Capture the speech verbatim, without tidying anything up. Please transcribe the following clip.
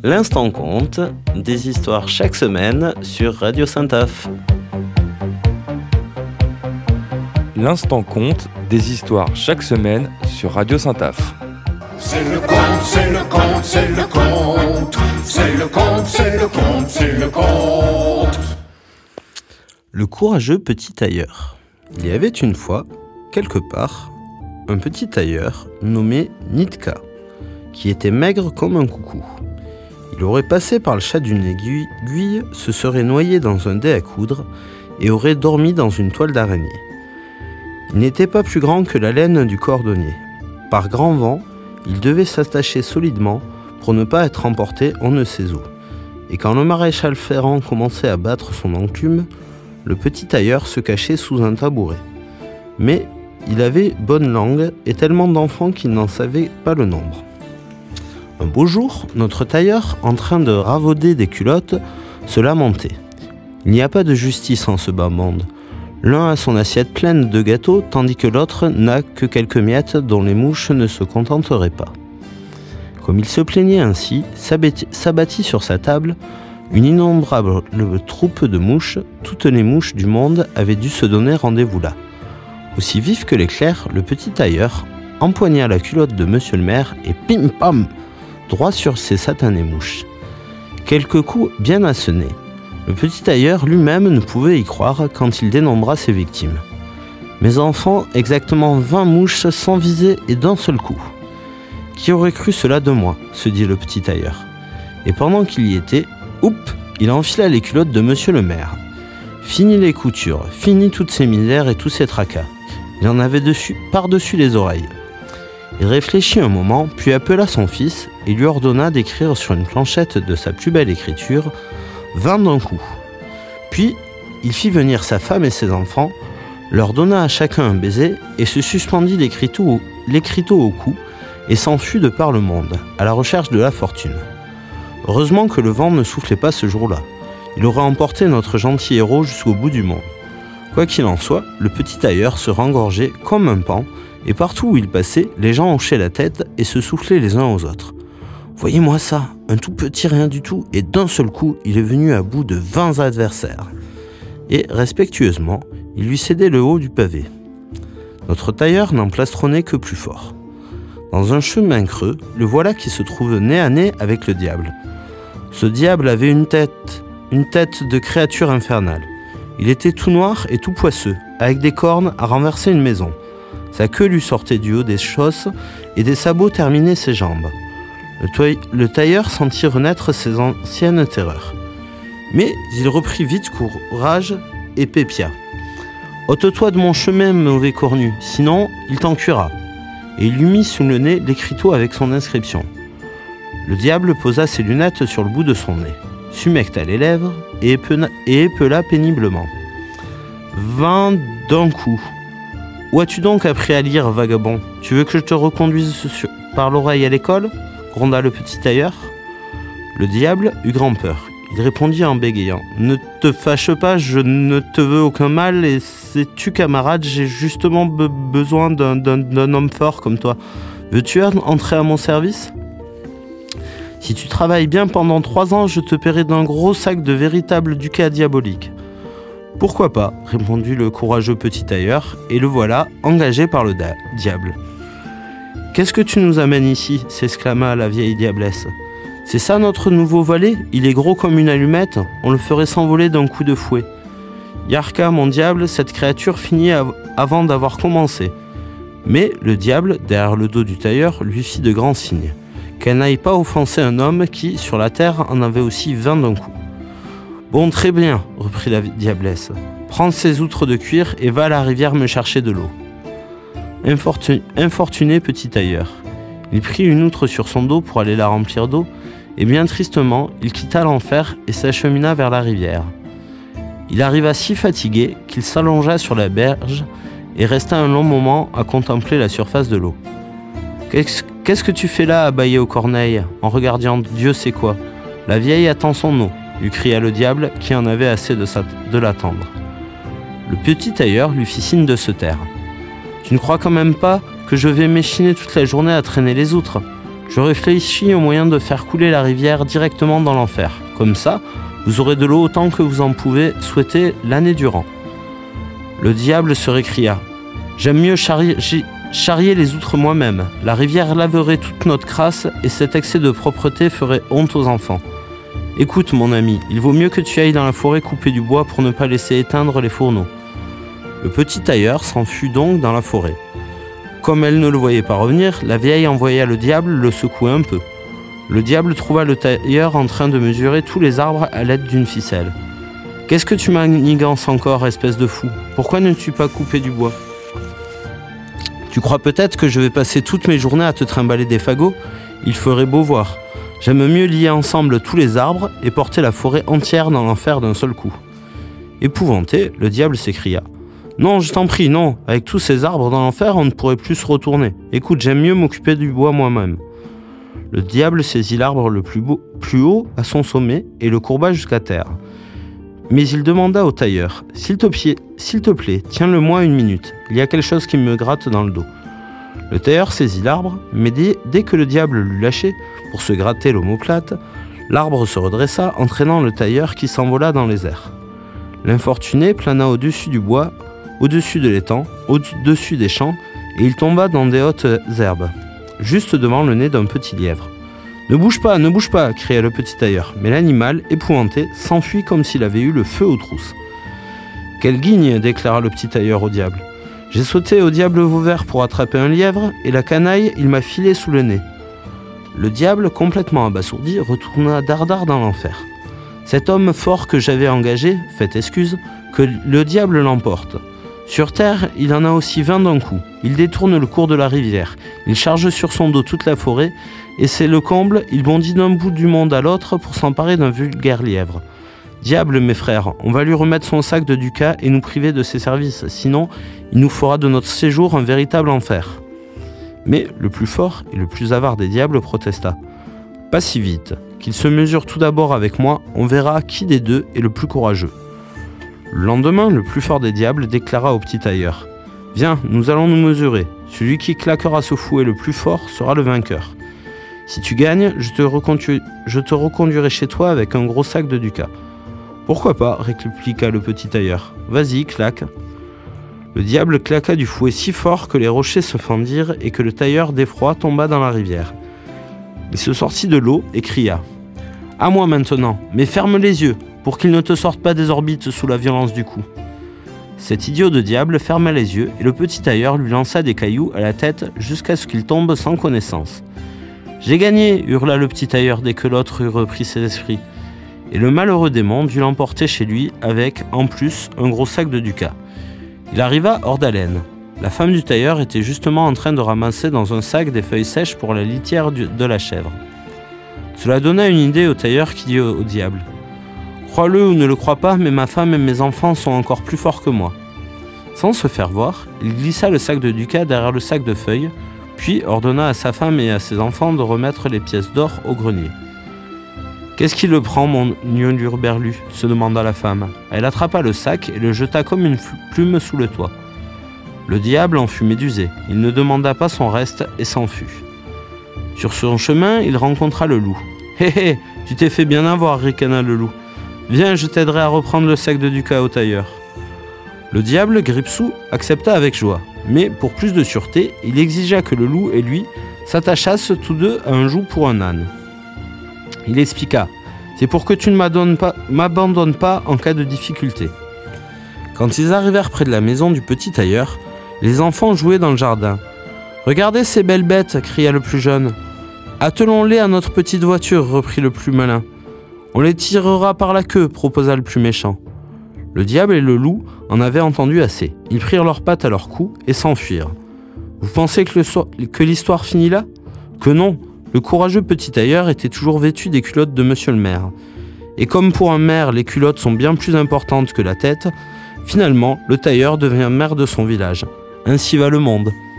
L'instant compte, des histoires chaque semaine sur Radio Saint-Aph. L'instant compte, des histoires chaque semaine sur Radio Saint-Aph. C'est le conte, c'est le conte, c'est le conte. C'est le conte, c'est le conte, c'est le conte. Le courageux petit tailleur. Il y avait une fois, quelque part, un petit tailleur nommé Nitka, qui était maigre comme un coucou. Il aurait passé par le chat d'une aiguille, se serait noyé dans un dé à coudre et aurait dormi dans une toile d'araignée. Il n'était pas plus grand que la laine du cordonnier. Par grand vent, il devait s'attacher solidement pour ne pas être emporté on ne sait où. Et quand le maréchal Ferrand commençait à battre son enclume, le petit tailleur se cachait sous un tabouret. Mais il avait bonne langue et tellement d'enfants qu'il n'en savait pas le nombre. Un beau jour, notre tailleur, en train de ravauder des culottes, se lamentait. Il n'y a pas de justice en ce bas monde. L'un a son assiette pleine de gâteaux, tandis que l'autre n'a que quelques miettes dont les mouches ne se contenteraient pas. Comme il se plaignait ainsi, s'abattit sur sa table une innombrable troupe de mouches. Toutes les mouches du monde avaient dû se donner rendez-vous là. Aussi vif que l'éclair, le petit tailleur empoigna la culotte de monsieur le maire et pim-pam, droit sur ses satanées mouches. Quelques coups bien assenés. Le petit tailleur lui-même ne pouvait y croire quand il dénombra ses victimes. Mes enfants, exactement vingt mouches sans viser et d'un seul coup. Qui aurait cru cela de moi, se dit le petit tailleur. Et pendant qu'il y était, oup, il enfila les culottes de monsieur le maire. Fini les coutures, fini toutes ces misères et tous ces tracas. Il en avait dessus, par-dessus les oreilles. Il réfléchit un moment, puis appela son fils et lui ordonna d'écrire sur une planchette de sa plus belle écriture vingt d'un coup. Puis, il fit venir sa femme et ses enfants, leur donna à chacun un baiser et se suspendit l'écriteau, l'écriteau au cou et s'enfuit de par le monde, à la recherche de la fortune. Heureusement que le vent ne soufflait pas ce jour-là. Il aurait emporté notre gentil héros jusqu'au bout du monde. Quoi qu'il en soit, le petit tailleur se rengorgeait comme un paon, et partout où il passait, les gens hochaient la tête et se soufflaient les uns aux autres. « Voyez-moi ça, un tout petit rien du tout, et d'un seul coup, il est venu à bout de vingt adversaires. » Et, respectueusement, il lui cédait le haut du pavé. Notre tailleur n'en plastronnait que plus fort. Dans un chemin creux, le voilà qui se trouve nez à nez avec le diable. Ce diable avait une tête, une tête de créature infernale. Il était tout noir et tout poisseux, avec des cornes à renverser une maison. Sa queue lui sortait du haut des chausses et des sabots terminaient ses jambes. Le, toy- le tailleur sentit renaître ses anciennes terreurs. Mais il reprit vite courage et pépia. « Ôte-toi de mon chemin, mauvais cornu, sinon il t'en cuira. » Et il lui mit sous le nez l'écriteau avec son inscription. Le diable posa ses lunettes sur le bout de son nez, s'humecta les lèvres et épela, et épela péniblement. « Vingt d'un coup. Où as-tu donc appris à lire, vagabond ? Tu veux que je te reconduise sur, par l'oreille à l'école ?» gronda le petit tailleur. Le diable eut grand peur. Il répondit en bégayant. « Ne te fâche pas, je ne te veux aucun mal, et sais-tu, camarade, j'ai justement be- besoin d'un, d'un, d'un homme fort comme toi. Veux-tu entrer à mon service ? Si tu travailles bien pendant trois ans, je te paierai d'un gros sac de véritables ducats diaboliques. » « Pourquoi pas ?» répondit le courageux petit tailleur, et le voilà, engagé par le da- diable. « Qu'est-ce que tu nous amènes ici ?» s'exclama la vieille diablesse. « C'est ça notre nouveau valet ? Il est gros comme une allumette, on le ferait s'envoler d'un coup de fouet. »« Yarka, mon diable, cette créature finit av- avant d'avoir commencé. » Mais le diable, derrière le dos du tailleur, lui fit de grands signes. Qu'elle n'aille pas offenser un homme qui, sur la terre, en avait aussi vingt d'un coup. « Bon, très bien, reprit la diablesse. Prends ces outres de cuir et va à la rivière me chercher de l'eau. » Infortun- Infortuné petit tailleur. Il prit une outre sur son dos pour aller la remplir d'eau, et bien tristement, il quitta l'enfer et s'achemina vers la rivière. Il arriva si fatigué qu'il s'allongea sur la berge et resta un long moment à contempler la surface de l'eau. « Qu'est-ce, qu'est-ce que tu fais là, abaillé aux corneilles, en regardant Dieu sait quoi ? La vieille attend son eau. » lui cria le diable qui en avait assez de, sa, de l'attendre. Le petit tailleur lui fit signe de se taire. « Tu ne crois quand même pas que je vais m'échiner toute la journée à traîner les outres ? Je réfléchis au moyen de faire couler la rivière directement dans l'enfer. Comme ça, vous aurez de l'eau autant que vous en pouvez souhaiter l'année durant. » Le diable se récria. « J'aime mieux charrier, charrier les outres moi-même. La rivière laverait toute notre crasse et cet excès de propreté ferait honte aux enfants. Écoute mon ami, il vaut mieux que tu ailles dans la forêt couper du bois pour ne pas laisser éteindre les fourneaux. » Le petit tailleur s'enfuit donc dans la forêt. Comme elle ne le voyait pas revenir, la vieille envoya le diable le secouer un peu. Le diable trouva le tailleur en train de mesurer tous les arbres à l'aide d'une ficelle. « Qu'est-ce que tu manigances encore, espèce de fou? Pourquoi ne tu pas couper du bois? Tu crois peut-être que je vais passer toutes mes journées à te trimballer des fagots? Il ferait beau voir. J'aime mieux lier ensemble tous les arbres et porter la forêt entière dans l'enfer d'un seul coup. » Épouvanté, le diable s'écria. « Non, je t'en prie, non. Avec tous ces arbres dans l'enfer, on ne pourrait plus se retourner. Écoute, j'aime mieux m'occuper du bois moi-même. » Le diable saisit l'arbre le plus, beau, plus haut à son sommet et le courba jusqu'à terre. Mais il demanda au tailleur, « S'il te, s'il te plaît, tiens-le-moi une minute. Il y a quelque chose qui me gratte dans le dos. » Le tailleur saisit l'arbre, mais dès, dès que le diable l'eut lâché pour se gratter l'omoplate, l'arbre se redressa, entraînant le tailleur qui s'envola dans les airs. L'infortuné plana au-dessus du bois, au-dessus de l'étang, au-dessus des champs, et il tomba dans des hautes herbes, juste devant le nez d'un petit lièvre. « Ne bouge pas, ne bouge pas !» cria le petit tailleur, mais l'animal, épouvanté, s'enfuit comme s'il avait eu le feu aux trousses. « Quelle guigne !» déclara le petit tailleur au diable. « J'ai sauté au diable Vauvert pour attraper un lièvre, et la canaille, il m'a filé sous le nez. » Le diable, complètement abasourdi, retourna dardard dans l'enfer. Cet homme fort que j'avais engagé, faites excuse, que le diable l'emporte. Sur terre, il en a aussi vingt d'un coup. Il détourne le cours de la rivière. Il charge sur son dos toute la forêt, et c'est le comble, il bondit d'un bout du monde à l'autre pour s'emparer d'un vulgaire lièvre. Diable, mes frères, on va lui remettre son sac de ducats et nous priver de ses services, sinon il nous fera de notre séjour un véritable enfer. Mais le plus fort et le plus avare des diables protesta. Pas si vite, qu'il se mesure tout d'abord avec moi, on verra qui des deux est le plus courageux. Le lendemain, le plus fort des diables déclara au petit tailleur. « Viens, nous allons nous mesurer. Celui qui claquera ce fouet le plus fort sera le vainqueur. Si tu gagnes, je te, reconduis, je te reconduirai chez toi avec un gros sac de ducats. »« Pourquoi pas ?» répliqua le petit tailleur. « Vas-y, claque. » Le diable claqua du fouet si fort que les rochers se fendirent et que le tailleur d'effroi tomba dans la rivière. Il se sortit de l'eau et cria. « À moi maintenant, mais ferme les yeux, pour qu'il ne te sorte pas des orbites sous la violence du coup. » Cet idiot de diable ferma les yeux et le petit tailleur lui lança des cailloux à la tête jusqu'à ce qu'il tombe sans connaissance. « J'ai gagné !» hurla le petit tailleur dès que l'autre eut repris ses esprits. Et le malheureux démon dut l'emporter chez lui avec, en plus, un gros sac de ducats. Il arriva hors d'haleine. La femme du tailleur était justement en train de ramasser dans un sac des feuilles sèches pour la litière de la chèvre. Cela donna une idée au tailleur qui dit au, au diable. « Crois-le ou ne le crois pas, mais ma femme et mes enfants sont encore plus forts que moi. » Sans se faire voir, il glissa le sac de ducats derrière le sac de feuilles, puis ordonna à sa femme et à ses enfants de remettre les pièces d'or au grenier. « Qu'est-ce qui le prend, mon hurluberlu » se demanda la femme. Elle attrapa le sac et le jeta comme une plume sous le toit. Le diable en fut médusé. Il ne demanda pas son reste et s'enfuit. Sur son chemin, il rencontra le loup. « Hé hé, tu t'es fait bien avoir, ricana le loup. Viens, je t'aiderai à reprendre le sac de ducats au tailleur. » Le diable, Gripsou, accepta avec joie. Mais pour plus de sûreté, il exigea que le loup et lui s'attachassent tous deux à un joug pour un âne. Il expliqua. « C'est pour que tu ne m'abandonnes pas, m'abandonnes pas en cas de difficulté. » Quand ils arrivèrent près de la maison du petit tailleur, les enfants jouaient dans le jardin. « Regardez ces belles bêtes !» cria le plus jeune. « Attelons-les à notre petite voiture !» reprit le plus malin. « On les tirera par la queue !» proposa le plus méchant. Le diable et le loup en avaient entendu assez. Ils prirent leurs pattes à leur cou et s'enfuirent. Vous pensez que, le so- que l'histoire finit là ? Que non ! Le courageux petit tailleur était toujours vêtu des culottes de monsieur le maire. Et comme pour un maire, les culottes sont bien plus importantes que la tête, finalement, le tailleur devient maire de son village. Ainsi va le monde.